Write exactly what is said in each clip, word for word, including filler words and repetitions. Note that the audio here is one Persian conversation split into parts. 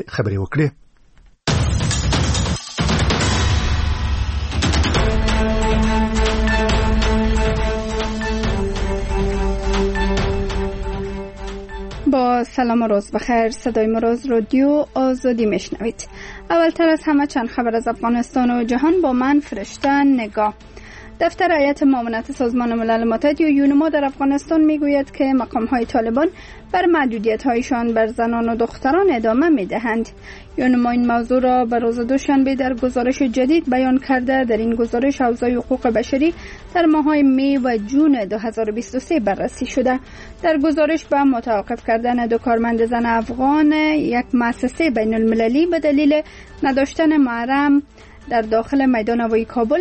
خبرې وکړي. با سلام و روز بخیر. صدای مروز رادیو آزادی میشنوید. اولتر از همه چند خبر از افغانستان و جهان با من فرشته نگاه. دفتر هیئت معاونت سازمان ملل متحد یا یونما در افغانستان میگوید که مقام‌های طالبان بر محدودیت‌هایشان بر زنان و دختران ادامه می‌دهند. یونما این موضوع را به روز دوشنبه در گزارش جدید بیان کرده. در این گزارش اوضاع حقوق بشری در ماه‌های می و جون دو هزار و بیست و سه بررسی شده. در گزارش به متوقف کردن دو کارمند زن افغان یک مؤسسه بین‌المللی به دلیل نداشتن محرم در داخل میدان هوایی کابل،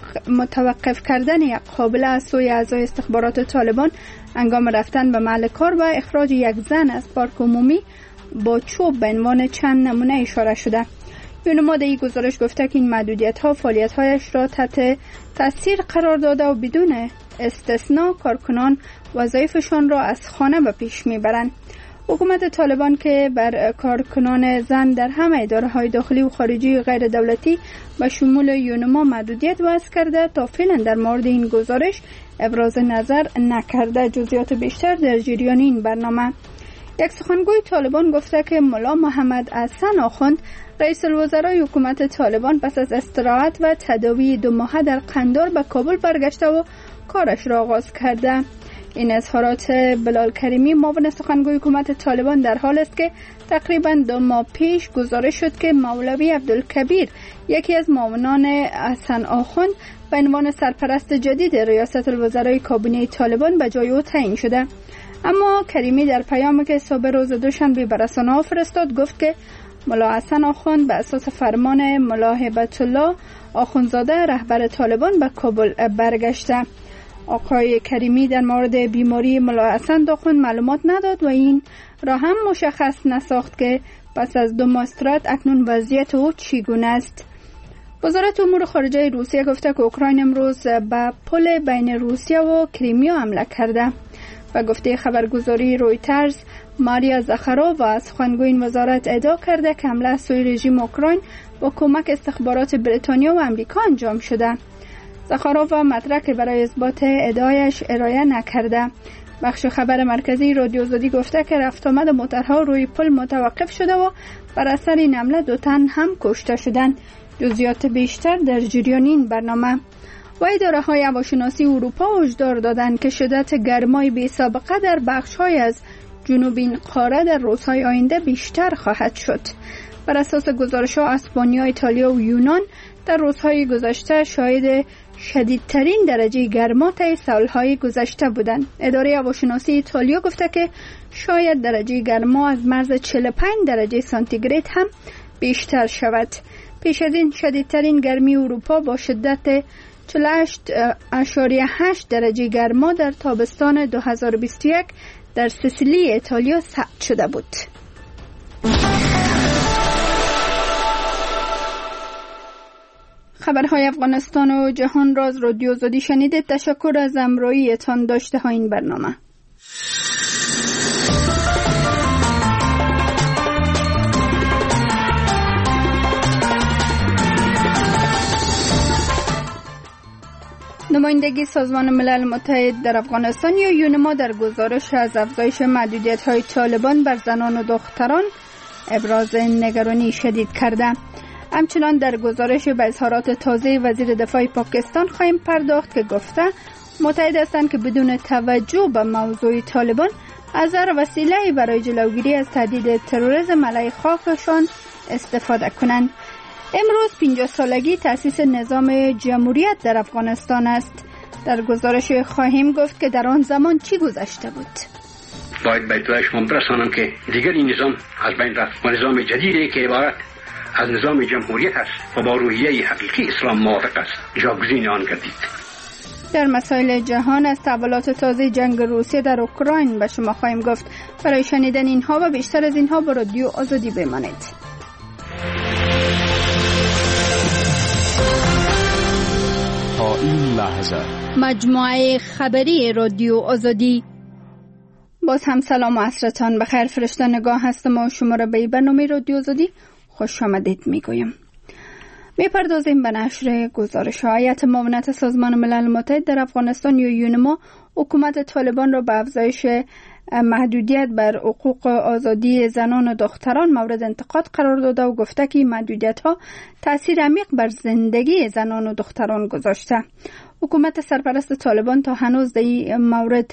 متوقف کردن یک قابله از سوی اعضای استخبارات طالبان هنگام رفتن به محل کار و اخراج یک زن از پارک عمومی با چوب به عنوان چند نمونه اشاره شده. یونما در این گزارش گفته که این محدودیت‌ها فعالیت‌هایش را تحت تاثیر قرار داده و بدون استثنا کارکنان وظایفشان را از خانه به پیش میبرند. حکومت طالبان که بر کارکنان زن در همه اداره‌های داخلی و خارجی غیر دولتی به شمول یونما محدودیت وضع کرده، تا فعلا در مورد این گزارش ابراز نظر نکرده. جزئیات بیشتر در جریان این برنامه. یک سخنگوی طالبان گفته که ملا محمد حسن آخوند رئیس الوزرای حکومت طالبان پس از استراحت و تداوی دو ماهه در قندار به کابل برگشته و کارش را آغاز کرده. این اظهارات بلال کریمی معاون سخنگوی حکومت طالبان در حال است که تقریبا دو ماه پیش گزارش شد که مولوی عبدالکبیر، یکی از معاونان حسن آخوند، به عنوان سرپرست جدید ریاست الوزرای کابینه طالبان به جای او تعیین شده. اما کریمی در پیامی که صبح روز دوشنبه به رسانه‌ها فرستاد گفت که ملا حسن آخوند به اساس فرمان ملا هیبت الله آخوندزاده رهبر طالبان به کابل برگشته. آقای کریمی در مورد بیماری ملا حسن آخوند معلومات نداد و این را هم مشخص نساخت که پس از دو ماه استراحت اکنون وضعیت او چگونه است. وزارت امور خارجه روسیه گفته که اوکراین امروز به پل بین روسیه و کریمیا حمله کرده. و گفته خبرگزاری رویترز، ماریا زاخارووا از سخنگوی این وزارت ادعا کرده که حمله از سوی رژیم اوکراین با کمک استخبارات بریتانیا و آمریکا انجام شده. زاخارووا مدرک برای اثبات ادعایش ارائه نکرده. بخش خبر مرکزی رادیو آزادی گفته که رفت آمد موترها روی پل متوقف شده و بر اثر این حمله دو تن هم کشته شدند. جزئیات بیشتر در جریان این برنامه. و اداره‌های هواشناسی اروپا هشدار دادند که شدت گرمای بی سابقه در بخش‌های از جنوب این قاره در روزهای آینده بیشتر خواهد شد. بر اساس گزارش‌ها اسپانیا، ایتالیا و یونان در روزهای گذشته شاهد شدیدترین درجه گرما طی سالهای گذشته بودند. اداره هواشناسی ایتالیا گفته که شاید درجه گرما از مرز چهل و پنج درجه سانتیگراد هم بیشتر شود. پیش از این شدیدترین گرمی اروپا با شدت چهل و هشت اشاریه هشت درجه گرما در تابستان دو هزار و بیست و یک در سیسیلی ایتالیا ثبت شده بود. خبرهای افغانستان و جهان را از رادیو آزادی شنیدید. تشکر از همراهیتان. داشته ها این برنامه. نمایندگی سازمان ملل متحد در افغانستان یا یونما در گزارش از افزایش محدودیت‌های طالبان بر زنان و دختران ابراز نگرانی شدید کرده. همچنان در گزارش به اظهارات تازه وزیر دفاع پاکستان خواهیم پرداخت که گفته متحد هستند که بدون توجه به موضوع طالبان از هر وسیله‌ای برای جلوگیری از تهدید تروریسم علیه خاکشان استفاده کنند. امروز پنجاه سالگی تأسیس نظام جمهوریت در افغانستان است. در گزارش خواهیم گفت که در آن زمان چی گذشته بود. باید به اطلاع شما برسانم که دیگر این نظام از بین رفت و نظام جدیدی که عبارت از نظام جمهوریت است و با روحیه حقیقی اسلام موافق است جاگزین آن گردید. در مسائل جهان از تحولات تازه جنگ روسیه در اوکراین به شما خواهیم گفت. برای شنیدن اینها و بیشتر از اینها با رادیو آزادی بمانید. تا این لحظه مجموعه خبری رادیو آزادی باز هم سلام و عصرتان بخیر. فرشته نگاه هستم و شما را به برنامه رادیو آزادی خوش آمدید میگویم. میپردازیم به نشر گزارش ها. هیئت معاونت سازمان ملل متحد در افغانستان یا یونما حکومت طالبان را به افزایش محدودیت بر حقوق آزادی زنان و دختران مورد انتقاد قرار داده و گفته که محدودیت ها تأثیر عمیق بر زندگی زنان و دختران گذاشته. حکومت سرپرست طالبان تا هنوز در این مورد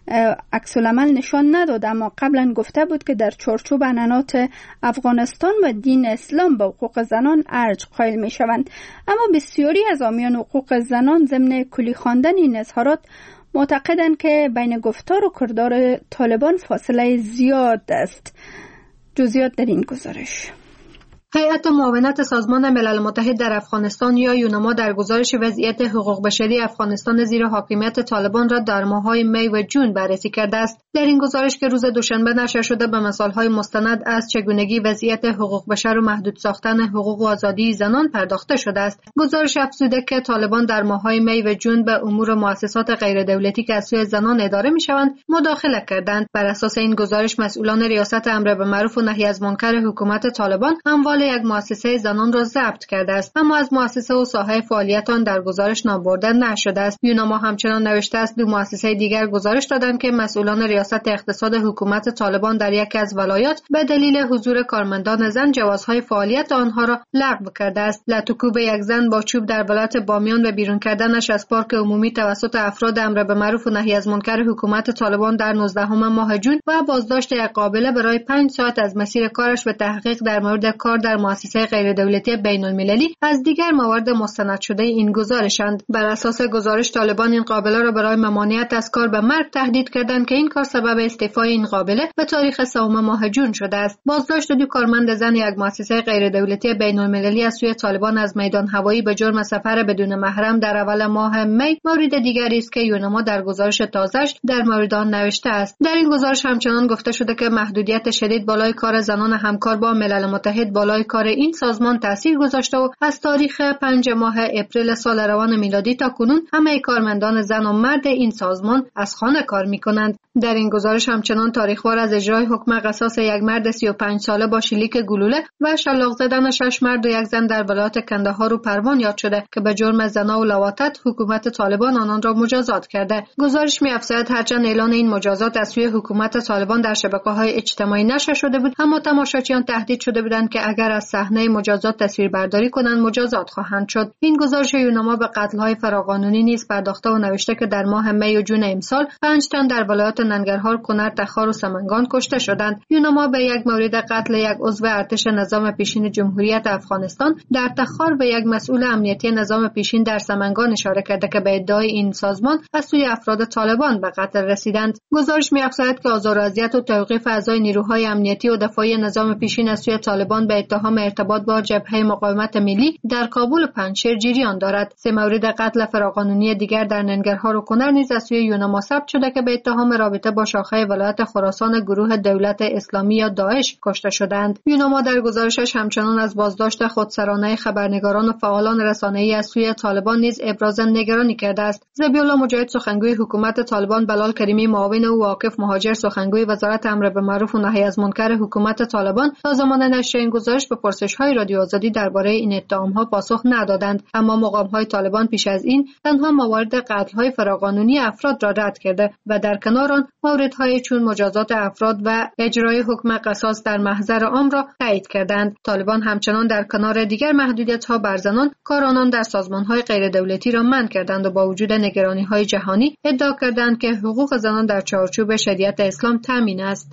عکس العمل نشان نداد، اما قبلا گفته بود که در چارچوب عنعنات افغانستان و دین اسلام به حقوق زنان ارج قائل می شوند. اما بسیاری از حامیان حقوق زنان ضمن کلی خواندن این اظهارات معتقدند که بین گفتار و کردار طالبان فاصله زیاد است. جزئیات در این گزارش. هیئت معاونت سازمان ملل متحد در افغانستان یا یونما در گزارش وضعیت حقوق بشری افغانستان زیر حاکمیت طالبان را در ماه‌های می و جون بررسی کرده است. در این گزارش که روز دوشنبه نشر شده به مثال‌های مستند از چگونگی وضعیت حقوق بشر و محدود ساختن حقوق و آزادی زنان پرداخته شده است. گزارش افزوده که طالبان در ماه‌های می و جون به امور مؤسسات غیردولتی که از سوی زنان اداره می‌شوند مداخله کردند. بر اساس این گزارش مسئولان ریاست امر به معروف و نهی از منکر حکومت طالبان اموال یک مؤسسه زنان را ضبط کرده است، اما از مؤسسه و ساحه فعالیت آن در گزارش نامبرده نشده است. یونما همچنان نوشته است دو مؤسسه دیگر گزارش دادند که مسئولان ریاست اقتصاد حکومت طالبان در یکی از ولایات به دلیل حضور کارمندان زن جوازهای فعالیت آنها را لغو کرده است. لطوکوب یک زن با چوب در ولایت بامیان و بیرون کردنش از پارک عمومی توسط افراد امر به معروف و نهی از منکر حکومت طالبان در نوزدهم ماه جون و بازداشت یک قابله برای پنج ساعت از مسیر کارش به تحقیق در مورد کار در مؤسسه غیردولتی بین‌المللی از دیگر موارد مستند شده این گزارشند. بر اساس گزارش طالبان این قابله را برای ممانعت از کار به مرگ تهدید کردند که این کار سبب استعفای این قابله به تاریخ سوم ماه جون شده است. بازداشت دو کارمند زن یک مؤسسه غیردولتی بین‌المللی از سوی طالبان از میدان هوایی به جرم سفر بدون محرم در اول ماه می مورد دیگری است که یونما در گزارش تازه‌اش در مورد آن نوشته است. در این گزارش همچنان گفته شده که محدودیت شدید بالای کار زنان همکار با ملل متحد بالای کار این سازمان تاثیر گذاشته و از تاریخ پنج ماه اپریل سال روان میلادی تا کنون همه کارمندان زن و مرد این سازمان از خانه کار می‌کنند. در این گزارش همچنان تاریخوار از اجرای حکم قصاص یک مرد سی و پنج ساله با شلیک گلوله و شلاق زدن شش مرد و یک زن در ولایت کندهار و پروان یاد شده که به جرم زنا و لواطت حکومت طالبان آنان را مجازات کرده. گزارش می‌افزاید هرچند اعلان این مجازات از سوی حکومت طالبان در شبکه‌های اجتماعی نشر شده بود، اما تماشاچیان تهدید شده بودند که اگر از صحنه مجازات تصویربرداری کنند مجازات خواهند شد. این گزارش یونما به قتل‌های فراقانونی نیز پرداخته و نوشته که در ماه می و جون امسال پنج تن در ولایات ننگرهار، کنر، تخار و سمنگان کشته شدند. یونما به یک مورد قتل یک عضو ارتش نظام پیشین جمهوریت افغانستان در تخار و یک مسئول امنیتی نظام پیشین در سمنگان اشاره کرده که به ادعای این سازمان از سوی افراد طالبان به قتل رسیدند. گزارش می‌افزاید که آزار و اذیت و توقیف اعضای نیروهای امنیتی و دفاعی نظام پیشین از سوی طالبان به اتهام ارتباط با جبهه مقاومت ملی در کابل و پنجشیر جریان دارد. سه مورد قتل فراقانونی دیگر در ننگرهار و کنر نیز از سوی یونما ثبت شده که به اتهام رابطه با شاخه ولایت خراسان گروه دولت اسلامی یا داعش کشته شدند. یونما در گزارشش همچنان از بازداشت خودسرانه خبرنگاران و فعالان رسانه‌ای از سوی طالبان نیز ابراز نگرانی کرده است. ذبیح‌الله مجاهد سخنگوی حکومت طالبان، بلال کریمی معاون او، واقف مهاجر سخنگوی وزارت امر به معروف و نهی از منکر حکومت طالبان تا زمان نشر این گزارش به پرسش‌های رادیو آزادی درباره این اتهام‌ها پاسخ ندادند، اما مقام‌های طالبان پیش از این تنها موارد قتل‌های فراقانونی افراد را رد کرده و در کنار آن موردهای چون مجازات افراد و اجرای حکم قصاص در محضر عام را تایید کردند. طالبان همچنان در کنار دیگر محدودیت‌ها بر زنان کار آنان در سازمان‌های غیردولتی را منع کردند و با وجود نگرانی‌های جهانی ادعا کردند که حقوق زنان در چارچوب شریعت اسلام تامین است.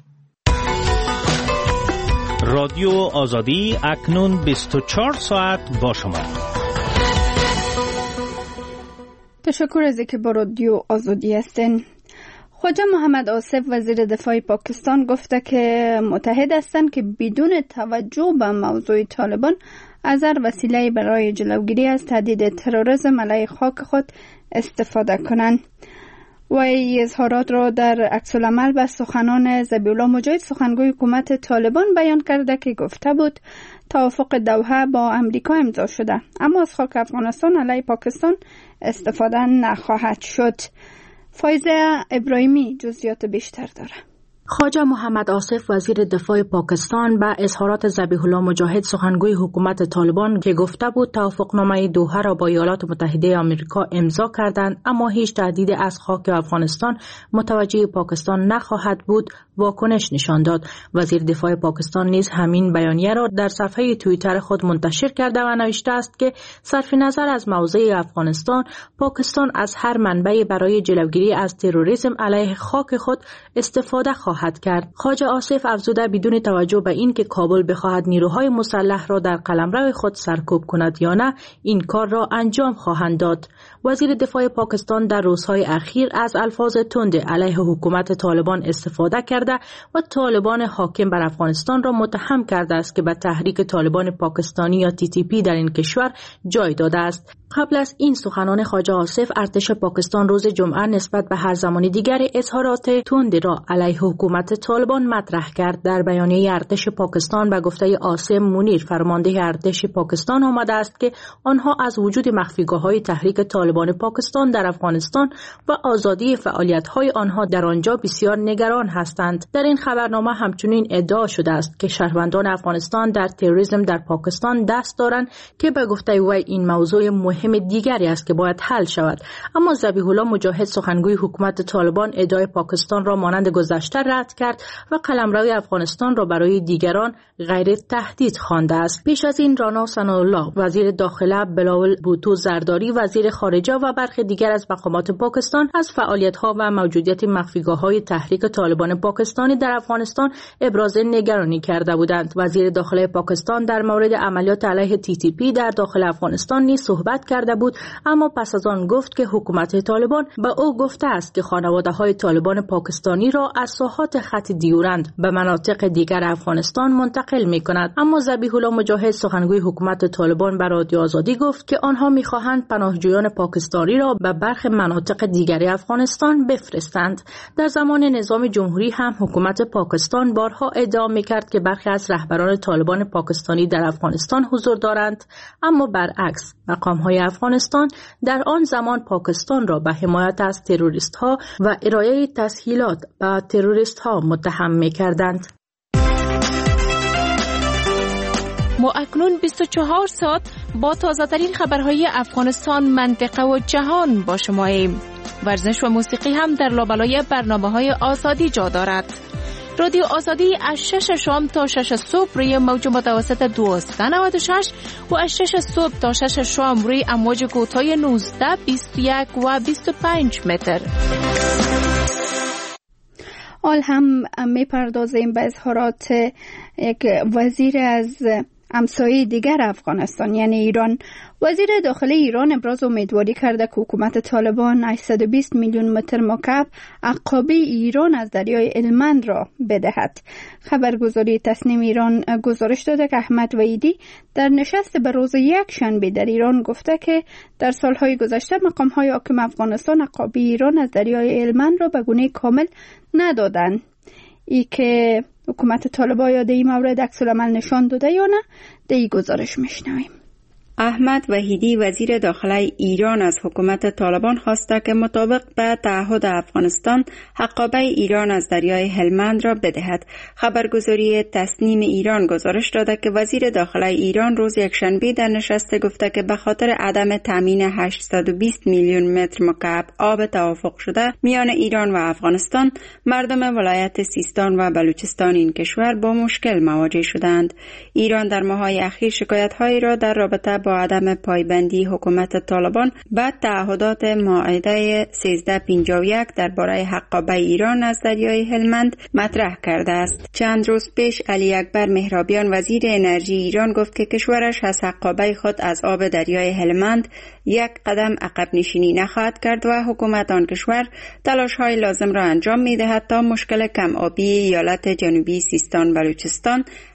رادیو آزادی اکنون بیست و چهار ساعت با شما. تشکر از اینکه با رادیو آزادی هستین. خواجه محمد آصف وزیر دفاع پاکستان گفته که متحد هستند که بدون توجه به موضوع طالبان از هر وسیله برای جلوگیری از تهدید تروریسم علیه خاک خود استفاده کنند. و این اظهارات را در عکس العمل به سخنان ذبیح‌الله مجاهد سخنگوی حکومت طالبان بیان کرده که گفته بود توافق دوحه با امریکا امضا شده، اما از خاک افغانستان علیه پاکستان استفاده نخواهد شد. فایزه ابراهیمی جزئیات بیشتر داره. خواجه محمد آصف وزیر دفاع پاکستان به اظهارات ذبیح الله مجاهد سخنگوی حکومت طالبان که گفته بود توافقنامه دوحه را با ایالات متحده آمریکا امضا کردند اما هیچ تهدید از خاک افغانستان متوجه پاکستان نخواهد بود واکنش نشان داد. وزیر دفاع پاکستان نیز همین بیانیه را در صفحه توییتر خود منتشر کرده و نوشته است که صرف نظر از موضع افغانستان، پاکستان از هر منبعی برای جلوگیری از تروریسم علیه خاک خود استفاده خواهد کرد. خواجه آصف افزوده بدون توجه به این که کابل بخواهد نیروهای مسلح را در قلمرو خود سرکوب کند یا نه، این کار را انجام خواهند داد. وزیر دفاع پاکستان در روزهای اخیر از الفاظ تند علیه حکومت طالبان استفاده کرده و طالبان حاکم بر افغانستان را متهم کرده است که به تحریک طالبان پاکستانی یا تی تی پی در این کشور جای داده است. قبل از این سخنان خواجه آصف، ارتش پاکستان روز جمعه نسبت به هر زمان دیگر اظهارات تند را علیه حکومت طالبان مطرح کرد. در بیانیه ارتش پاکستان به گفته عاصم منیر، فرمانده ارتش پاکستان، آمده است که آنها از وجود مخفیگاه‌های تحریک طالبان پاکستان در افغانستان و آزادی فعالیت‌های آنها در آنجا بسیار نگران هستند. در این خبرنامه همچنین ادعا شده است که شهروندان افغانستان در تروریسم در پاکستان دست دارند که به گفته وی این موضوع مهم دیگری است که باید حل شود. اما ذبیح الله مجاهد سخنگوی حکومت طالبان ادعای پاکستان را مانند گذشته رد کرد و قلمرو افغانستان را برای دیگران غیر تهدید خوانده است. پیش از این رانا ثناءالله وزیر داخله، بلاول بوتو زرداری وزیر خارجه و برخی دیگر از مقامات پاکستان از فعالیت‌ها و موجودیت مخفیگاه‌های تحریک طالبان پاکستانی در افغانستان ابراز نگرانی کرده بودند. وزیر داخله پاکستان در مورد عملیات علیه تی تی پی در داخل افغانستان نیز صحبت کرده بود، اما پس از آن گفت که حکومت طالبان به او گفته است که خانواده‌های طالبان پاکستانی را از ساحات خط دیورند به مناطق دیگر افغانستان منتقل می‌کند. اما ذبیح الله مجاهد سخنگوی حکومت طالبان به رادیو آزادی گفت که آنها می‌خواهند پناهجویان پاکستانی را به برخی مناطق دیگر افغانستان بفرستند. در زمان نظام جمهوری هم حکومت پاکستان بارها ادعا می‌کرد که برخی از رهبران طالبان پاکستانی در افغانستان حضور دارند، اما برعکس مقام‌های افغانستان در آن زمان پاکستان را به حمایت از تروریست‌ها و ارائه تسهیلات به تروریست‌ها متهم می‌کردند. ما اکنون بیست و چهار ساعت با تازه‌ترین خبرهای افغانستان، منطقه و جهان با شماییم. ورزش و موسیقی هم در لابلای برنامه‌های آزادی جا دارد. رادیو آزادی از شش شام تا شش صبح روی موج متوسط دویست و نود و شش و از شش صبح تا شش شام روی امواج کوتاه نوزده، بیست و یک و بیست و پنج متر. حال هم میپردازیم به اظهارات یک وزیر از همسایه دیگر افغانستان یعنی ایران. وزیر داخله ایران ابراز امیدواری کرده که حکومت طالبان هشتصد و بیست میلیون متر مکعب عقابه ایران از دریای هلمند را بدهد. خبرگزاری تصنیم ایران گزارش داده که احمد وحیدی در نشست به روز یک شنبه در ایران گفته که در سالهای گذشته مقام‌های حاکم افغانستان عقابه ایران از دریای هلمند را به گونه کامل ندادند. ای که حکومت طالبان یا این مورد عکس العمل نشان داده یا نه، در این گزارش میشنویم. احمد وحیدی وزیر داخله ایران از حکومت طالبان خواسته که مطابق به تعهد افغانستان عقابه ایران از دریای هلمند را بدهد. خبرگزاری تصنیم ایران گزارش داده که وزیر داخله ایران روز یکشنبه در نشست گفته که به خاطر عدم تامین هشتصد و بیست میلیون متر مکعب آب توافق شده میان ایران و افغانستان، مردم ولایت سیستان و بلوچستان این کشور با مشکل مواجه شدند. ایران در ماه‌های اخیر شکایت‌هایی را در رابطه با عدم پایبندی حکومت طالبان به تعهدات مائده سیزده پنجاه و یک درباره عقابه ایران از دریای هلمند مطرح کرده است. چند روز پیش علی اکبر مهرابیان وزیر انرژی ایران گفت که کشورش از عقابه خود از آب دریای هلمند یک قدم عقب نشینی نخواهد کرد و حکومت آن کشور تلاش‌های لازم را انجام می‌دهد تا مشکل کم آبی ایالت جنوبی سیستان بلوچستان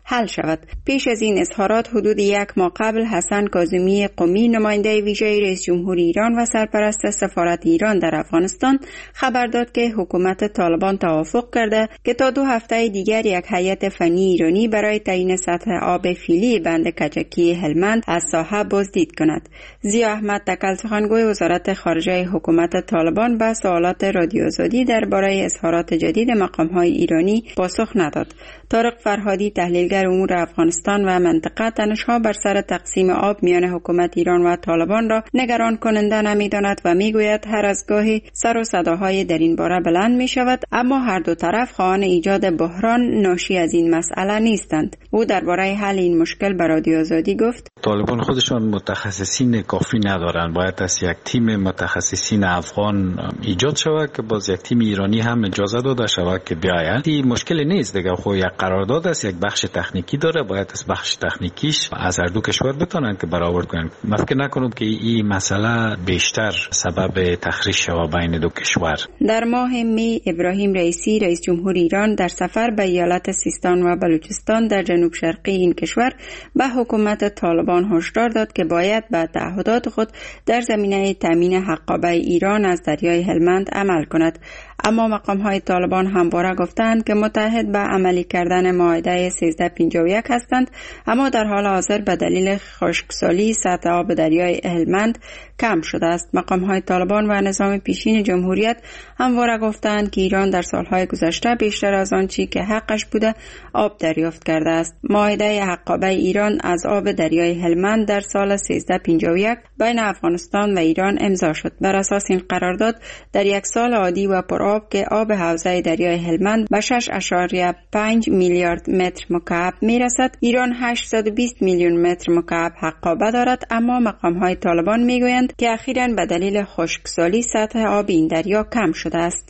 حل شود. پیش از این اظهارات حدود یک ماه قبل حسن کاظمی قمی نماینده ویژه رئیس جمهور ایران و سرپرست سفارت ایران در افغانستان خبر داد که حکومت طالبان توافق کرده که تا دو هفته دیگر یک هیئت فنی ایرانی برای تعیین سطح آب فعلی بند کجکی هلمند از ساحه بازدید کند. ضیا احمد تکل سخنگوی وزارت خارجه حکومت طالبان به سوالات رادیو آزادی درباره اظهارات جدید مقام‌های ایرانی پاسخ نداد. طارق فرهادی تحلیلگر امور افغانستان و منطقه تنش‌ها بر سر تقسیم آب میان حکومت ایران و طالبان را نگران کننده نمی‌داند و میگوید هر از گاهی سر و صداهای در این باره بلند می‌شود، اما هر دو طرف خواهان ایجاد بحران ناشی از این مسئله نیستند. او درباره حل این مشکل به رادیو آزادی گفت: طالبان خودشان متخصصین کافی ندارند، باید از یک تیم متخصصین افغان ایجاد شود که باز یک تیم ایرانی هم اجازه داده شود که بیاید. این مشکل نیست دیگه، خو یک قرارداد است، یک بخش تکنیکی داره، باید از بخش تکنیکیش از هر دو کشور بتونن که برابر کنن. من فکر نکنم که این مسئله بیشتر سبب تخریش شود بین دو کشور. در ماه می ابراهیم رئیسی رئیس جمهور ایران در سفر به ایالت سیستان و بلوچستان در جنوب شرقی این کشور به حکومت طالبان هشدار داد که باید به تعهدات خود در زمینه تامین حقابه ایران از دریای هلمند عمل کند. اما مقام‌های طالبان همواره گفتند که متحد به عملی کردن معاهده سیزده پنجاه و یک هستند، اما در حال حاضر به دلیل خشکسالی سطح آب دریای هلمند کم شده است. مقام‌های طالبان و نظام پیشین جمهوریت همواره گفتند که ایران در سالهای گذشته بیشتر از آنچه که حقش بوده آب دریافت کرده است. معاهده حقابه ایران از آب دریای هلمند در سال سیزده پنجاه و یک بین افغانستان و ایران امضا شد. بر اساس این قرارداد در یک سال عادی و پرآب که آب حوزه دریای هلمند به شش اشاریه پنج میلیارد متر مکعب میرسد، ایران هشتصد و بیست میلیون متر مکعب حقابه دارد. اما مقام‌های طالبان میگویند که اخیراً به دلیل خشکسالی سطح آب این دریا کم شده است.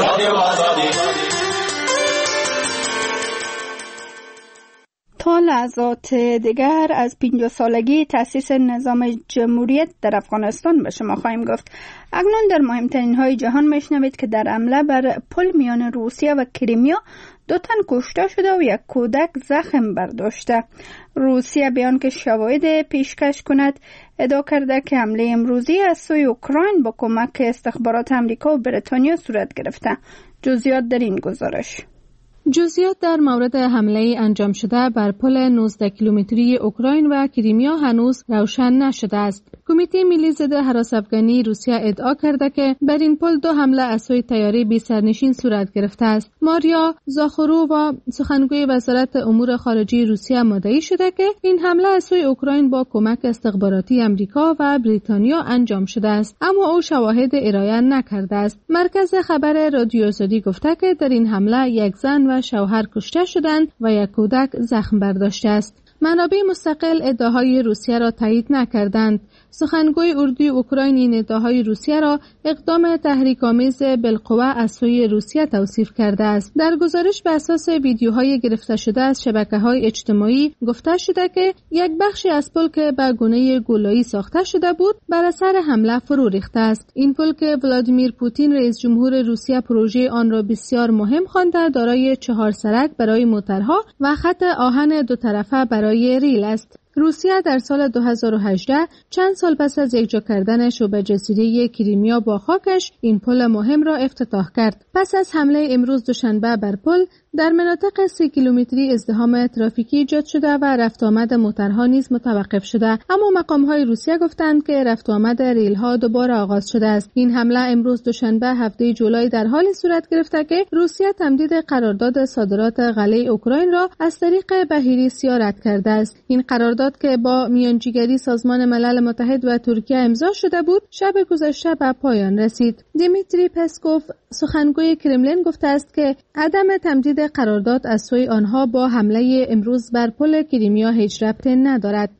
تا لحظات دیگر از پنجاه سالگی تأسیس نظام جمهوریت در افغانستان به شما خواهیم گفت. اکنون در مهمترین های جهان میشنوید که در حمله بر پل میان روسیه و کریمیا دو تن کشته شده و یک کودک زخم برداشته. روسیه بیان که شواهد پیشکش کند ادعا کرده که حمله امروزی از سوی اوکراین با کمک استخبارات آمریکا و بریتانیا صورت گرفته. جزئیات در این گزارش. جزئیات در مورد حمله انجام شده بر پل نوزده کیلومتری اوکراین و کریمیا هنوز روشن نشده است. کمیته ملی ضد هراس افغانی روسیه ادعا کرده که بر این پل دو حمله از سوی طیاره بی سرنشین صورت گرفته است. ماریا زاخرووا سخنگوی وزارت امور خارجه روسیه مدعی شده که این حمله از سوی اوکراین با کمک استخباراتی آمریکا و بریتانیا انجام شده است، اما او شواهد ارائه نکرده است. مرکز خبر رادیو آزادی گفته که در این حمله یک زن و شوهر کشته شدند و یک کودک زخم برداشته است. منابع مستقل ادعاهای روسیه را تایید نکردند. سخنگوی اردوی اوکراین این ادعاهای روسیه را اقدام تحریک‌آمیز بالقوه از سوی روسیه توصیف کرده است. در گزارش به اساس ویدیوهای گرفته شده از شبکه‌های اجتماعی گفته شده که یک بخشی از پل که به گونه گولایی ساخته شده بود بر اثر حمله فرو ریخته است. این پل که ولادیمیر پوتین رئیس جمهور روسیه پروژه آن را بسیار مهم خوانده دارای چهار سرک برای موترها و خط آهن دو طرفه برای ریل است. روسیه در سال دو هزار و هجده چند سال پس از یکجا کردن شبه جزیره کریمیا با خاکش این پل مهم را افتتاح کرد. پس از حمله امروز دوشنبه بر پل در مناطق سی کیلومتری ازدحام ترافیکی ایجاد شده و رفت آمد موترها نیز متوقف شده، اما مقام‌های روسیه گفتند که رفت آمد ریل‌ها دوباره آغاز شده است. این حمله امروز دوشنبه هفده جولای در حالی صورت گرفته که روسیه تمدید قرارداد صادرات غله اوکراین را از طریق بحیره سیاه رد کرده است. این قرارداد که با میانجیگری سازمان ملل متحد و ترکیه امضا شده بود، شب گذشته به پایان رسید. دیمیتری پسکوف سخنگوی کرملین گفته است که عدم تمدید قرارداد از سوی آنها با حمله امروز بر پل کریمیا هیچ ربطی ندارد.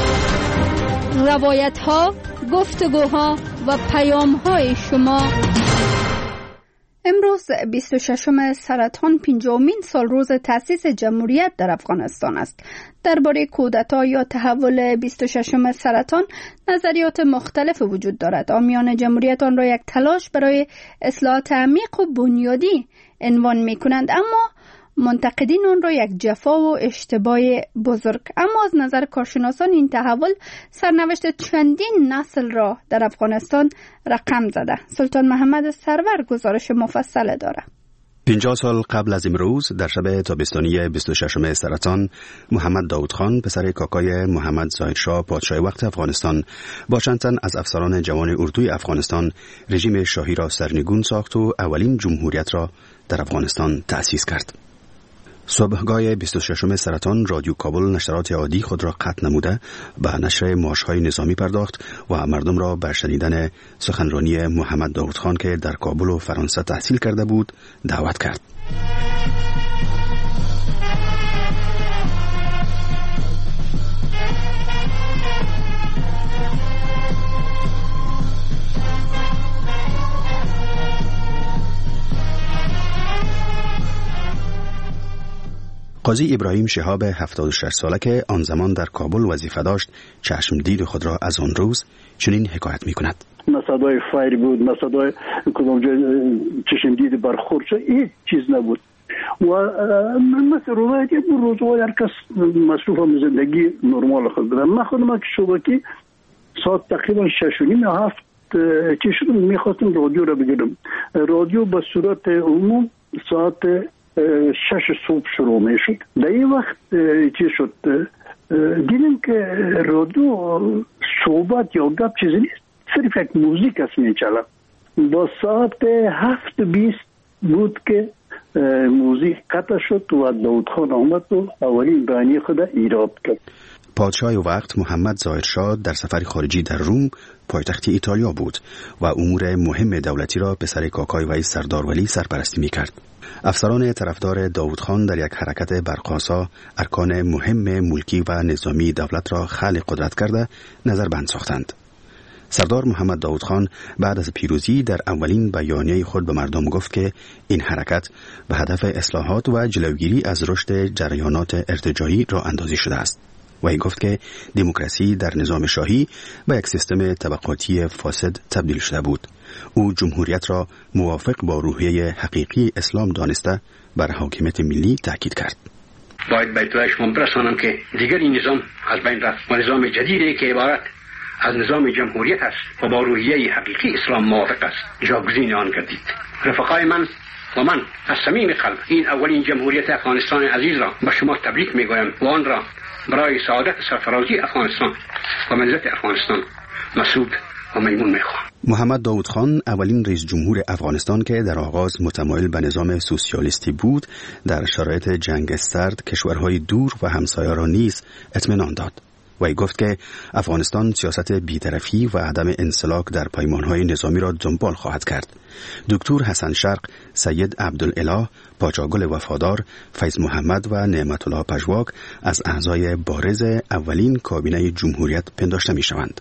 روایت‌ها، گفتگوها و پیام‌های شما. امروز بیست و ششم سرطان پنجمین سال روز تأسیس جمهوریت در افغانستان است. درباره کودتا یا تحول بیست و ششم سرطان نظریات مختلف وجود دارد. حامیان جمهوریت آن را یک تلاش برای اصلاحات عمیق و بنیادی عنوان می کنند، اما منتقدین آن را یک جفا و اشتباه بزرگ. اما از نظر کارشناسان این تحول سرنوشت چندین نسل را در افغانستان رقم زده. سلطان محمد سرور گزارش مفصل دارد. پنجاه سال قبل از امروز در شب تابستانی بیست و ششم سرطان، محمد داود خان پسر کاکای محمد ظاهر شاه پادشاه وقت افغانستان با چند تن از افسران جوان اردوی افغانستان رژیم شاهی را سرنگون ساخت و اولین جمهوریت را در افغانستان تأسیس کرد. صبحگاه بیست و ششم سرطان رادیو کابل نشرات عادی خود را قطع نموده به نشر مارش‌های نظامی پرداخت و مردم را به شنیدن سخنرانی محمد داود خان که در کابل و فرانسه تحصیل کرده بود دعوت کرد. قاضی ابراهیم شهاب هفتاد و شش ساله که آن زمان در کابل وظیفه داشت چشم دید خود را از آن روز چنین حکایت می کند. صدای فایر بود، صدای کدام جای چشم دید برخورد شد، هیچ چیز نبود. و مثل روایت یک روز و هر کس مصروف هم زندگی نرمال خود بودن. من خودم که شبکی ساعت تقریبا شش و نیم هفت چی شدم میخواستم رادیو را بگیرم. رادیو به صورت عموم ساعت شش صبح شروع می شد. در این وقت چی شد دیدم که رادیو صحبت یا گپ چیزی نیست، صرف یک موزیک است می چلا. با ساعت هفت بیست بود که موزیک قطع شد و داود خان آمد و اولین بیانیه خود ایراد کرد. پادشاه وقت محمد ظاهر شاه در سفر خارجی در روم پایتخت ایتالیا بود و امور مهم دولتی را پسر کاکای وی سردار ولی سرپرستی می کرد. افسران طرفدار داود خان در یک حرکت برقاسا ارکان مهم ملکی و نظامی دولت را خلع قدرت کرده نظربند ساختند. سردار محمد داود خان بعد از پیروزی در اولین بیانیه خود به مردم گفت که این حرکت به هدف اصلاحات و جلوگیری از رشد جریانات ارتجاعی را اندازی شده است. و ای گفت که دموکراسی در نظام شاهی به یک سیستم طبقاتی فاسد تبدیل شده بود. او جمهوریت را موافق با روحیه حقیقی اسلام دانسته بر حاکمیت ملی تاکید کرد. باید به اطلاع شما برسانم که دیگر این نظام از بین رفت و نظام جدیدی که عبارت از نظام جمهوریت است و با روحیه حقیقی اسلام موافق است جاگزین آن گردید. رفقای من و من از صمیم قلب این اولین جمهوریت افغانستان عزیز را به شما تبریک میگویم و آن را برای سعادت سرفرازی افغانستان و ملت افغانستان مسعود و میمون میخواهم. محمد داود خان اولین رئیس جمهور افغانستان که در آغاز متمایل به نظام سوسیالیستی بود در شرایط جنگ سرد کشورهای دور و همسایه را نیز اطمینان داد. وی گفت که افغانستان سیاست بی‌طرفی و عدم انسلاک در پیمانهای نظامی را دنبال خواهد کرد. دکتر حسن شرق، سید عبدالاله، پاچاگل وفادار، فیض محمد و نعمت الله پژواک از اعضای بارز اولین کابینه جمهوریت پنداشته می شوند.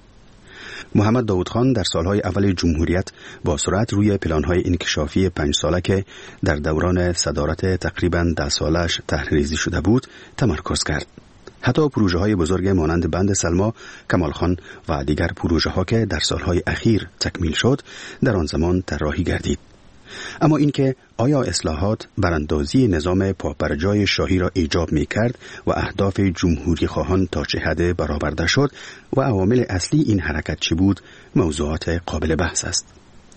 محمد داود خان در سالهای اول جمهوریت با سرعت روی پلانهای انکشافی پنج ساله که در دوران صدارت تقریباً ده سالش طرح‌ریزی شده بود تمرکز کرد. حتی پروژه های بزرگ مانند بند سلما، کمال خان و دیگر پروژه ها که در سالهای اخیر تکمیل شد در آن زمان طراحی گردید. اما اینکه آیا اصلاحات براندازی نظام پابرجای شاهی را ایجاب می کرد و اهداف جمهوری خواهان تا چه حد برآورده شد و عوامل اصلی این حرکت چی بود موضوعات قابل بحث است.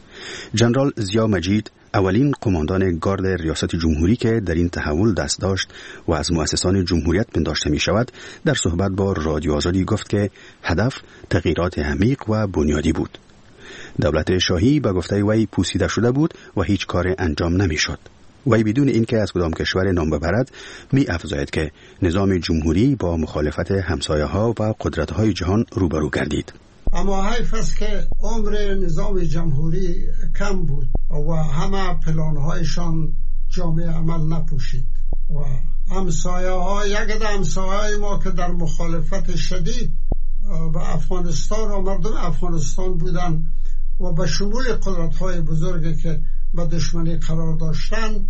جنرال ضیا مجید اولین قماندان گارد ریاست جمهوری که در این تحول دست داشت و از مؤسسان جمهوریت پنداشته می شود در صحبت با رادیو آزادی گفت که هدف تغییرات عمیق و بنیادی بود. دولت شاهی به گفته وی پوسیده شده بود و هیچ کار انجام نمی شد. وی بدون اینکه از کدام کشور نام ببرد می افزاید که نظام جمهوری با مخالفت همسایه ها و قدرت های جهان روبرو گردید. اما حیف است که عمر نظام جمهوری کم بود و همه پلانهایشان جامعه عمل نپوشید و همسایه ها یک همسایه ما که در مخالفت شدید به افغانستان و مردم افغانستان بودن و به شمول قدرت های بزرگی که به دشمنی قرار داشتن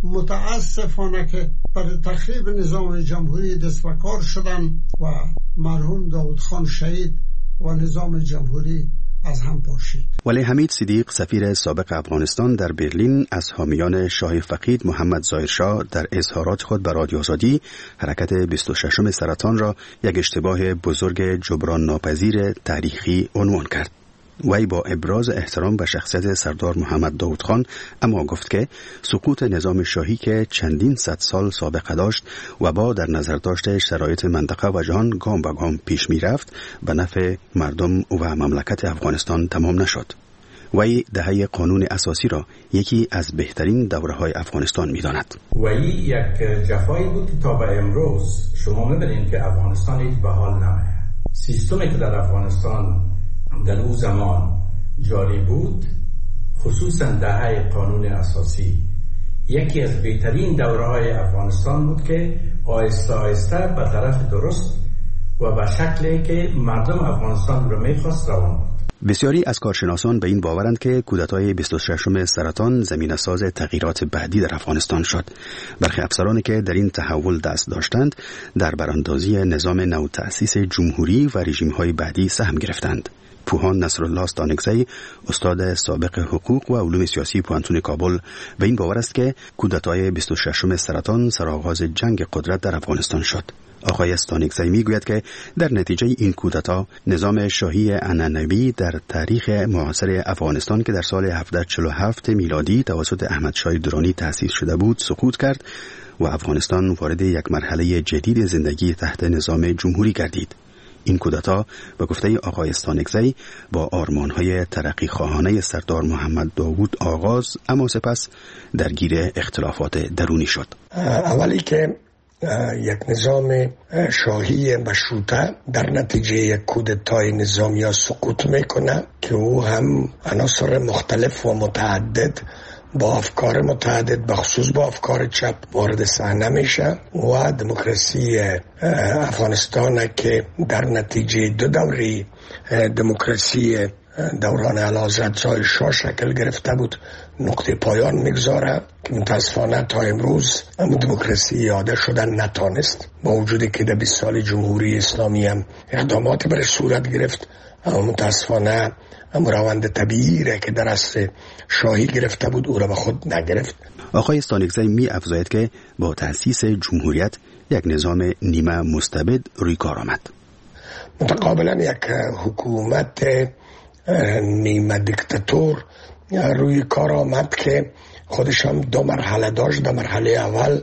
متاسفانه که برای تخریب نظام جمهوری دست به کار شدن و مرحوم داود خان شهید و نظام جمهوری از هم پاشید. ولی حمید صدیق سفیر سابق افغانستان در برلین از حامیان شاه فقید محمد ظاهرشاه در اظهارات خود به رادیو آزادی حرکت بیست و ششم سرطان را یک اشتباه بزرگ جبران ناپذیر تاریخی عنوان کرد. وی با ابراز احترام به شخصیت سردار محمد داود خان اما گفت که سقوط نظام شاهی که چندین صد سال سابقه داشت و با در نظر داشته شرایط منطقه و جهان گام به گام پیش می رفت به نفع مردم و مملکت افغانستان تمام نشد. وی دهه قانون اساسی را یکی از بهترین دوره‌های افغانستان می‌داند. وی یک جفایی بود که تا به امروز شما می‌بینید که افغانستان هیچ به حال نمیه. سیستمی که در افغانستان در اون زمان جاری بود، خصوصا دهه قانون اساسی، یکی از بهترین دوره‌های افغانستان بود که آهسته آهسته به طرف درست و به شکلی که مردم افغانستان رو می‌خواست روان بود. بسیاری از کارشناسان به این باورند که کودتای بیست و ششم سرطان زمینه‌ساز تغییرات بعدی در افغانستان شد. برخی افسرانی که در این تحول دست داشتند در براندازی نظام نو تأسیس جمهوری و رژیم‌های بعدی سهم گرفتند. پوهان نصرالله استانکزی، استاد سابق حقوق و علوم سیاسی پوهنتون کابل، به این باور است که کودتای بیست و ششم سرطان سرآغاز جنگ قدرت در افغانستان شد. آقای استانکزی میگوید که در نتیجه این کودتا نظام شاهی عنعنوی در تاریخ معاصر افغانستان که در سال هفتصد و چهل و هفت میلادی توسط احمد شاه درانی تأسیس شده بود سقوط کرد و افغانستان وارد یک مرحله جدید زندگی تحت نظام جمهوری گردید. این کودتا به گفته آقای استانکزی با آرمان‌های ترقی خواهانه سردار محمد داوود آغاز اما سپس درگیر اختلافات درونی شد. اولی که یک نظام شاهی مشروطه در نتیجه یک کودتای نظامی سقوط میکنه که او هم عناصر مختلف و متعدد با افکار متعدد بخصوص با افکار چپ وارد صحنه میشه و دموکراسی افغانستان که در نتیجه دو دوره دموکراسی دوران اعلیحضرت ظاهرشاه شکل گرفته بود نقطه پایان میگذاره که متاسفانه تا امروز اما دموکراسی یاده شدن نتانست، با وجودی که در بیست سال جمهوری اسلامی هم اقدامات برای صورت گرفت اما متاسفانه اما روند طبیعی را که در عصر شاهی گرفته بود او را به خود نگرفت. آقای استانکزی می افزاید که با تأسیس جمهوریت یک نظام نیمه مستبد روی کار آمد. متقابلا یک حکومت نیمه دیکتاتور روی کار آمد که خودش هم دو مرحله داشت. در مرحله اول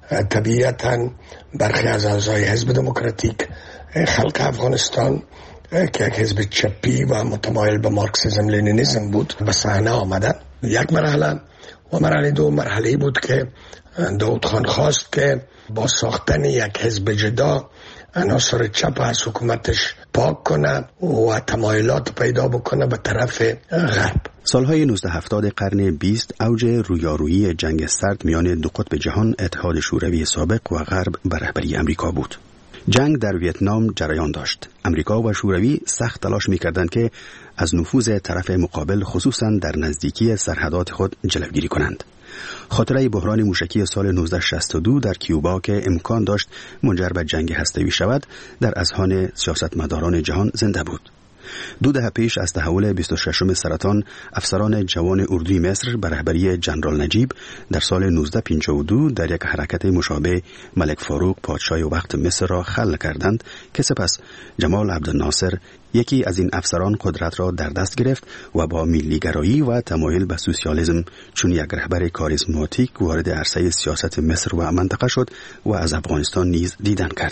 طبیعتا برخی از اعضای حزب دموکراتیک خلق افغانستان که یک حزب چپی و متمایل به مارکسیسم لنینیسم بود به صحنه آمدن. یک مرحله و مرحله دو مرحله بود که داود خان خواست که با ساختن یک حزب جدا عناصر چپ از حکومتش پاک کنه و تمایلات پیدا بکنه به طرف غرب. سالهای نوزده هفتاد قرن بیست اوج رویارویی جنگ سرد میان دو قطب جهان اتحاد شوروی سابق و غرب به رهبری امریکا بود. جنگ در ویتنام جریان داشت. امریکا و شوروی سخت تلاش می‌کردند که از نفوذ طرف مقابل خصوصاً در نزدیکی سرحدات خود جلوگیری کنند. خاطره بحران موشکی سال نوزده شصت و دو در کیوبا که امکان داشت منجر به جنگ هسته‌ای شود در اذهان سیاستمداران جهان زنده بود. دو دهه پیش از تحول بیست و ششم سرطان افسران جوان اردوی مصر به رهبری جنرال نجیب در سال نوزده پنجاه و دو در یک حرکت مشابه ملک فاروق پادشاه وقت مصر را خلع کردند که سپس جمال عبدالناصر یکی از این افسران قدرت را در دست گرفت و با ملیگرایی و تمایل به سوسیالیسم چون یک رهبر کاریزماتیک وارد عرصه سیاست مصر و منطقه شد و از افغانستان نیز دیدن کرد.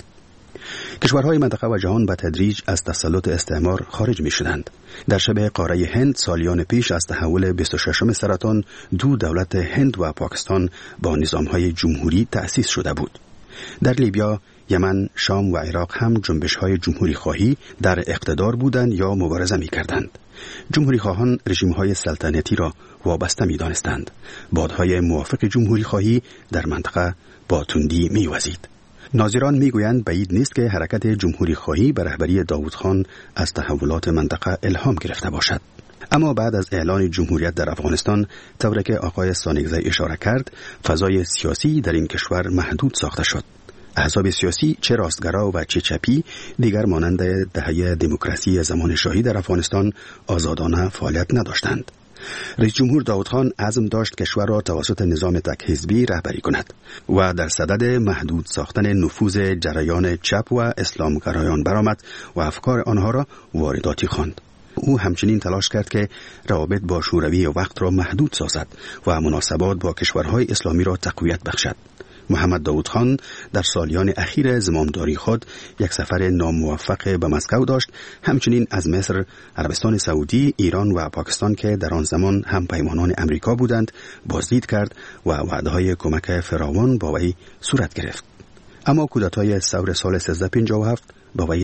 کشورهای منطقه و جهان به تدریج از تسلط استعمار خارج می شدند. در شبه قاره هند سالیان پیش از تحول بیست و ششم سرطان دو دولت هند و پاکستان با نظامهای جمهوری تأسیس شده بود. در لیبیا، یمن، شام و عراق هم جنبش‌های جمهوری خواهی در اقتدار بودند یا مبارزه می کردند. جمهوری خواهان رژیم‌های سلطنتی را وابسته می دانستند. بادهای موافق جمهوری خواهی در منطقه با تندی می وزید. ناظران میگویند بعید نیست که حرکت جمهوری خواهی به رهبری داود خان از تحولات منطقه الهام گرفته باشد. اما بعد از اعلان جمهوریت در افغانستان، طوری که آقای استانکزی اشاره کرد، فضای سیاسی در این کشور محدود ساخته شد. احزاب سیاسی چه راستگرا و چه چپی دیگر مانند دهه دموکراسی زمان شاهی در افغانستان آزادانه فعالیت نداشتند. رئیس جمهور داود خان عزم داشت کشور را توسط نظام تک حزبی رهبری کند و در صدد محدود ساختن نفوذ جریان چپ و اسلامگرایان برآمد و افکار آنها را وارداتی خواند. او همچنین تلاش کرد که روابط با شوروی وقت را محدود سازد و مناسبات با کشورهای اسلامی را تقویت بخشد. محمد داود خان در سالیان اخیر زمامداری خود یک سفر ناموفق به مسکو داشت. همچنین از مصر، عربستان سعودی، ایران و پاکستان که در آن زمان هم پیمانان امریکا بودند بازدید کرد و وعده‌های کمک فراوان با وی صورت گرفت. اما کودتای ثور سال سیزده پنجاه و هفت با وی